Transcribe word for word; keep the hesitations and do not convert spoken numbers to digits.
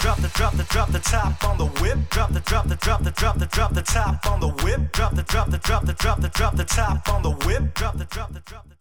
drop the drop the drop the top on the whip. Drop the drop the drop the drop the drop the top on the whip. Drop the drop the drop the drop the drop the top on the whip. Drop the drop the drop the